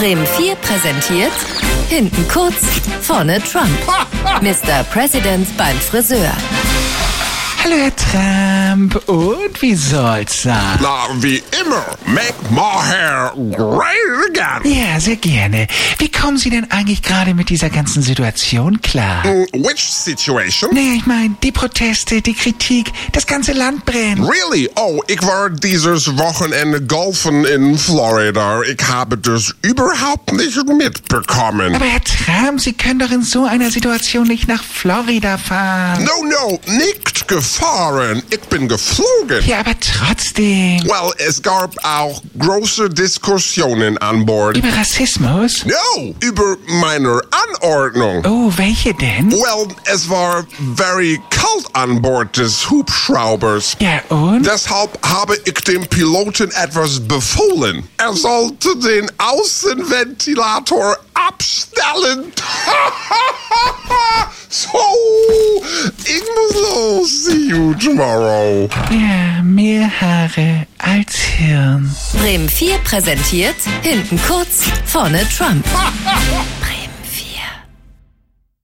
Bremen 4 präsentiert hinten kurz, vorne Trump. Mr. President beim Friseur. Hallo, Herr Trump. Und wie soll's sein? Na, wie immer. Make my hair great again. Ja, sehr gerne. Wie kommen Sie denn eigentlich gerade mit dieser ganzen Situation klar? Which situation? Nee, ich meine, die Proteste, die Kritik, das ganze Land brennt. Really? Oh, ich war dieses Wochenende golfen in Florida. Ich habe das überhaupt nicht mitbekommen. Aber Herr Trump, Sie können doch in so einer Situation nicht nach Florida fahren. No, nicht gefahren. Ich bin geflogen. Ja, aber trotzdem. Well, es gab auch große Diskussionen an Bord. Über Rassismus? No, über meine Anordnung. Oh, welche denn? Well, es war very kalt an Bord des Hubschraubers. Ja, und? Deshalb habe ich dem Piloten etwas befohlen. Er sollte den Außenventilator abstellen. So, ich muss los. See you tomorrow. Ja, mehr Haare als Hirn. Bremen 4 präsentiert hinten kurz, vorne Trump.